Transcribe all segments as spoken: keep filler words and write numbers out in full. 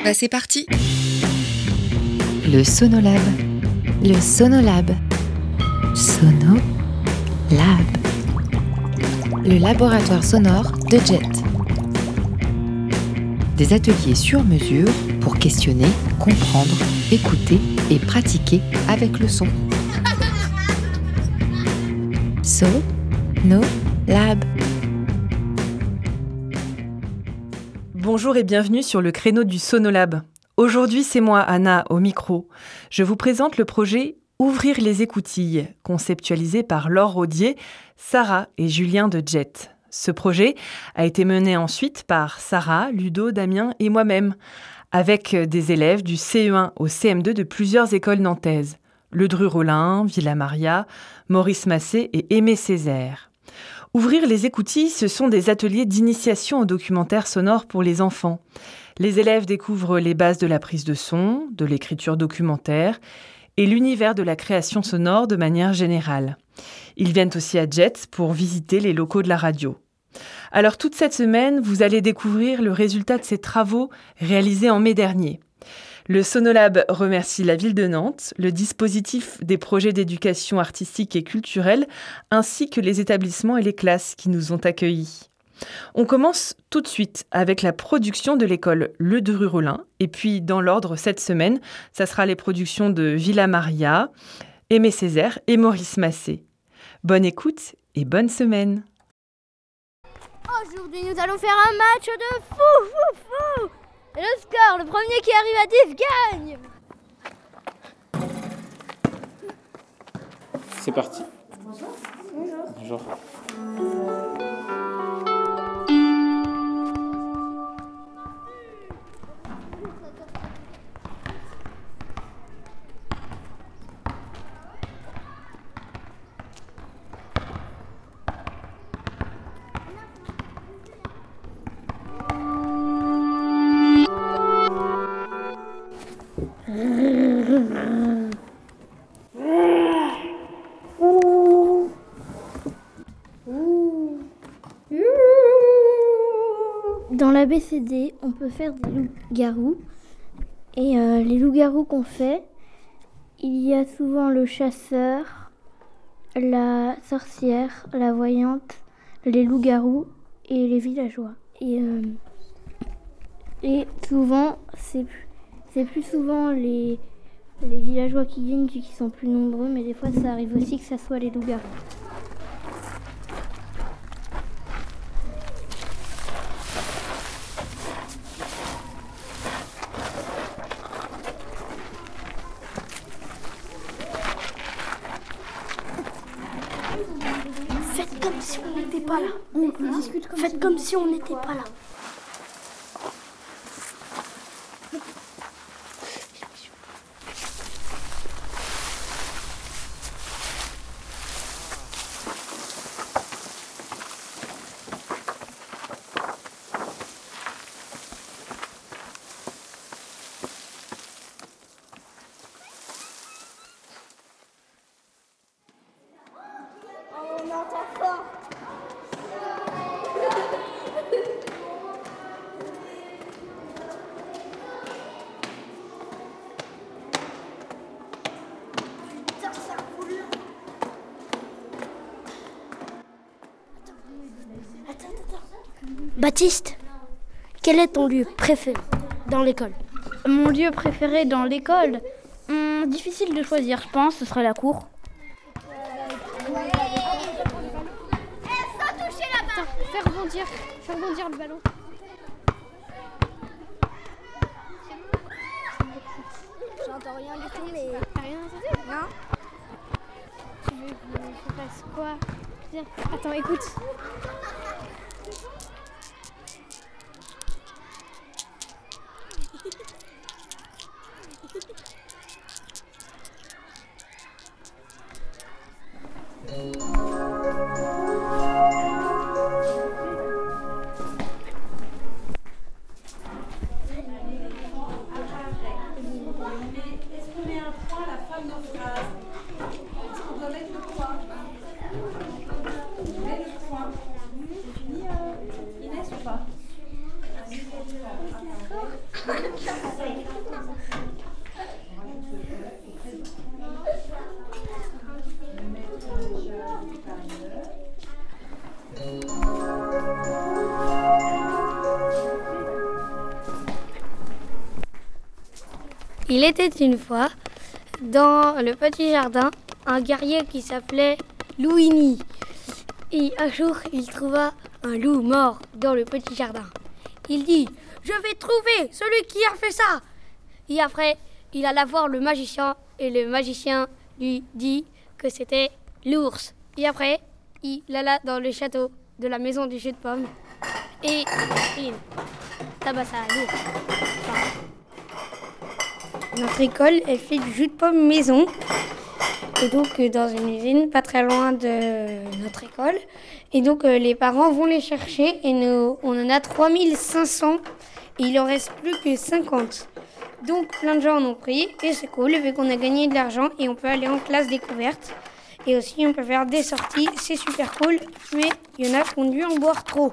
Bah c'est parti. Le Sonolab. Le Sonolab. Sonolab. Le laboratoire sonore de Jet. Des ateliers sur mesure pour questionner, comprendre, écouter et pratiquer avec le son. Sonolab. Bonjour et bienvenue sur le créneau du Sonolab. Aujourd'hui, c'est moi, Anna, au micro. Je vous présente le projet Ouvrir les écoutilles, conceptualisé par Laure Rodier, Sarah et Julien de Jet. Ce projet a été mené ensuite par Sarah, Ludo, Damien et moi-même, avec des élèves du C E un au C M deux de plusieurs écoles nantaises. Ledru-Rollin, Villa Maria, Maurice Massé et Aimé Césaire. Ouvrir les écoutilles, ce sont des ateliers d'initiation au documentaire sonore pour les enfants. Les élèves découvrent les bases de la prise de son, de l'écriture documentaire et l'univers de la création sonore de manière générale. Ils viennent aussi à Jet pour visiter les locaux de la radio. Alors toute cette semaine, vous allez découvrir le résultat de ces travaux réalisés en mai dernier. Le Sonolab remercie la ville de Nantes, le dispositif des projets d'éducation artistique et culturelle, ainsi que les établissements et les classes qui nous ont accueillis. On commence tout de suite avec la production de l'école Ledru-Rollin, et puis dans l'ordre cette semaine, ça sera les productions de Villa Maria, Aimé Césaire et Maurice Massé. Bonne écoute et bonne semaine. Aujourd'hui, nous allons faire un match de fou, fou, fou. Et le score, le premier qui arrive à dix gagne. C'est parti. Bonjour. Bonjour. Bonjour. Dans l'A B C D, on peut faire des loups-garous. Et euh, les loups-garous qu'on fait, il y a souvent le chasseur, la sorcière, la voyante, les loups-garous et les villageois. Et, euh, et souvent, c'est, c'est plus souvent les, les villageois qui gagnent vu qu'ils sont plus nombreux, mais des fois ça arrive aussi que ça soit les loups-garous. Faites comme si on n'était pas là. On, on discute comme Faites comme si on n'était pas là. On entend fort. Putain, ça roule. Attends, attends, attends. Baptiste, quel est ton lieu préféré dans l'école? Mon lieu préféré dans l'école, hum, difficile de choisir, je pense, ce serait la cour. Fais rebondir, fais rebondir le ballon. J'entends rien du tout, mais... T'as rien entendu? Non. Tu veux que je fasse quoi? Je veux dire, attends, écoute. Il était une fois, dans le petit jardin, un guerrier qui s'appelait Louini. Et un jour, il trouva un loup mort dans le petit jardin. Il dit « Je vais trouver celui qui a fait ça !» Et après, il alla voir le magicien et le magicien lui dit que c'était l'ours. Et après, il alla dans le château de la maison du jus de pomme et il tabassa l'ours. Enfin, notre école, elle fait du jus de pomme maison. Et donc dans une usine pas très loin de notre école. Et donc euh, les parents vont les chercher et nous, on en a trois mille cinq cents et il en reste plus que cinquante. Donc plein de gens en ont pris et c'est cool vu qu'on a gagné de l'argent et on peut aller en classe découverte. Et aussi on peut faire des sorties, c'est super cool, mais il y en a qui ont dû en boire trop.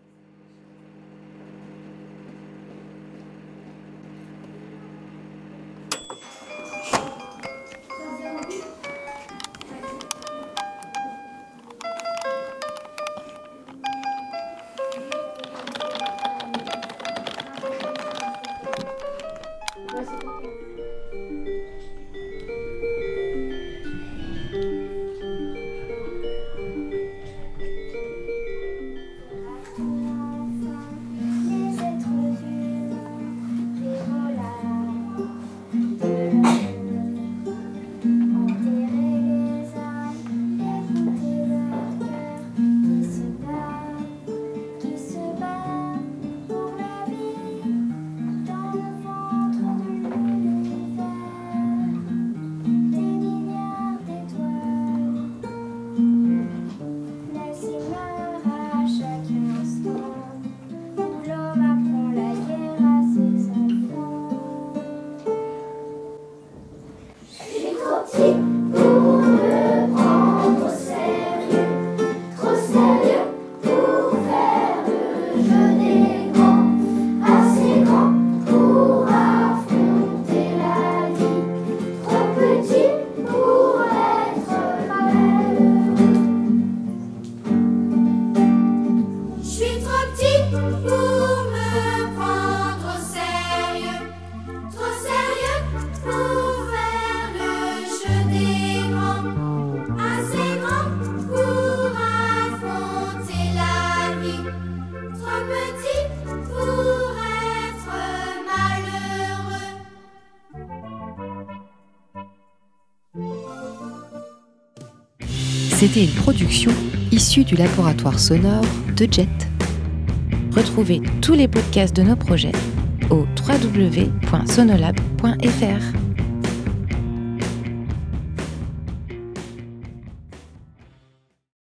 C'était une production issue du laboratoire sonore de Jet. Retrouvez tous les podcasts de nos projets au w w w point sonolab point f r.